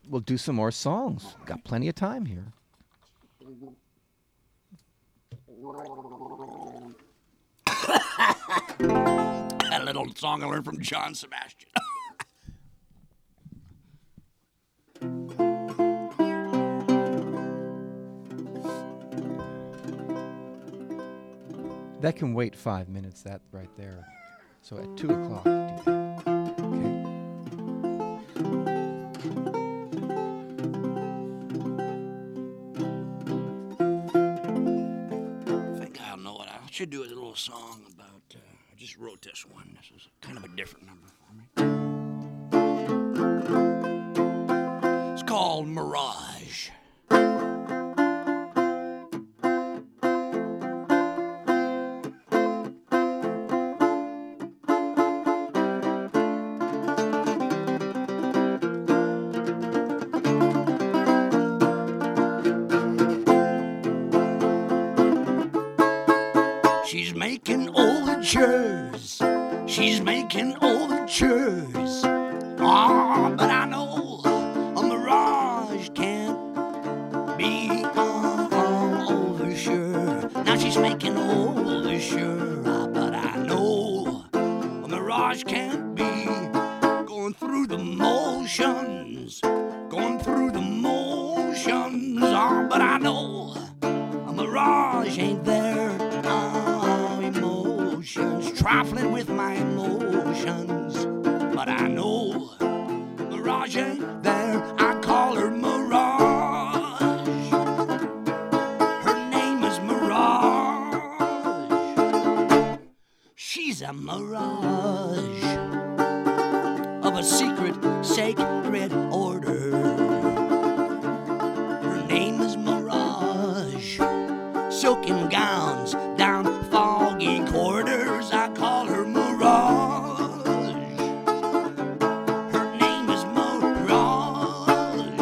we'll do some more songs. Got plenty of time here. A little song I learned from John Sebastian. That can wait 5 minutes, that right there. So at 2 o'clock, do that. I think I'll know what I should do. A little song about. I just wrote this one. This is kind of a different number for me. It's called Mirage. She's making overtures. She's making overtures. Ah, but I know a mirage can't be overture. Now she's making overture. Ah, but I know a mirage can't be going through the motions. Going through the motions. Ah, but I know a mirage ain't there. Trifling with my emotions, but I know Mirage ain't there. I call her Mirage. Her name is Mirage. She's a mirage of a secret, sacred order. Her name is Mirage. Silken gowns down foggy corridors. I call her Mirage. Her name is Mirage.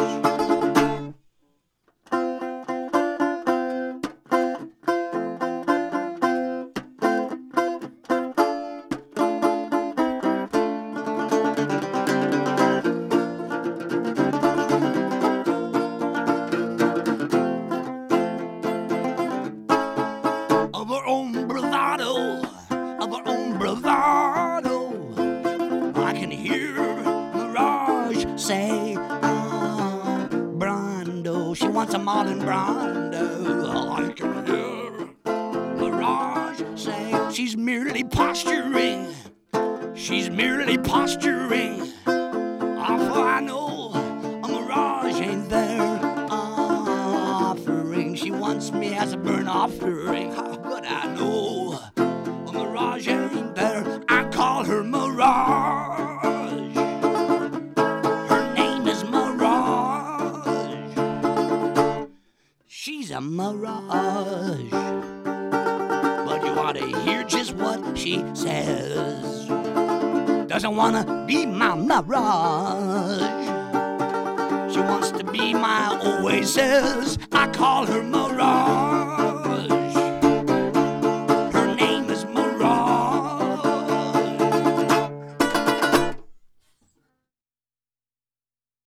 Of her own bravado, of her own bravado, I can hear Mirage say, Brando. She wants a Marlon Brando. I can hear Mirage say, she's merely posturing. She's merely posturing. For I know a mirage ain't there offering. She wants me as a burnt offering. But I know a mirage ain't there. I call her Mirage. Her name is Mirage. She's a mirage. But you ought to hear just what she says. Doesn't wanna be my mirage. She wants to be my oasis. I call her Mirage.